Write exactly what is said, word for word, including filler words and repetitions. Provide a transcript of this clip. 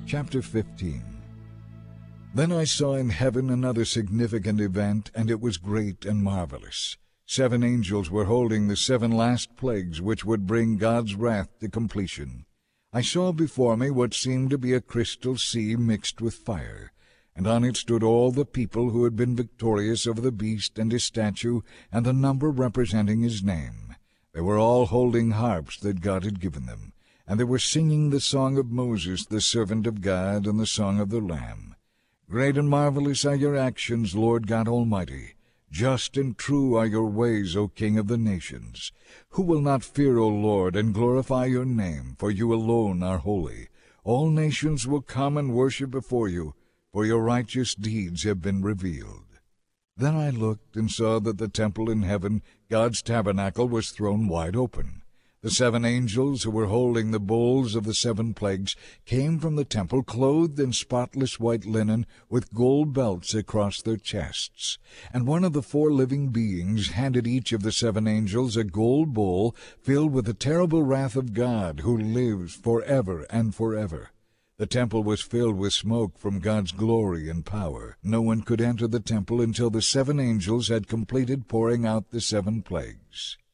Chapter fifteen. Then I saw in heaven another significant event, and it was great and marvelous. Seven angels were holding the seven last plagues which would bring God's wrath to completion. I saw before me what seemed to be a crystal sea mixed with fire, and on it stood all the people who had been victorious over the beast and his statue, and the number representing his name. They were all holding harps that God had given them, and they were singing the song of Moses, the servant of God, and the song of the Lamb. Great and marvelous are your actions, Lord God Almighty. Just and true are your ways, O King of the nations. Who will not fear, O Lord, and glorify your name? For you alone are holy. All nations will come and worship before you, for your righteous deeds have been revealed. Then I looked and saw that the temple in heaven, God's tabernacle, was thrown wide open. The seven angels who were holding the bowls of the seven plagues came from the temple clothed in spotless white linen, with gold belts across their chests. And one of the four living beings handed each of the seven angels a gold bowl filled with the terrible wrath of God, who lives forever and forever. The temple was filled with smoke from God's glory and power. No one could enter the temple until the seven angels had completed pouring out the seven plagues.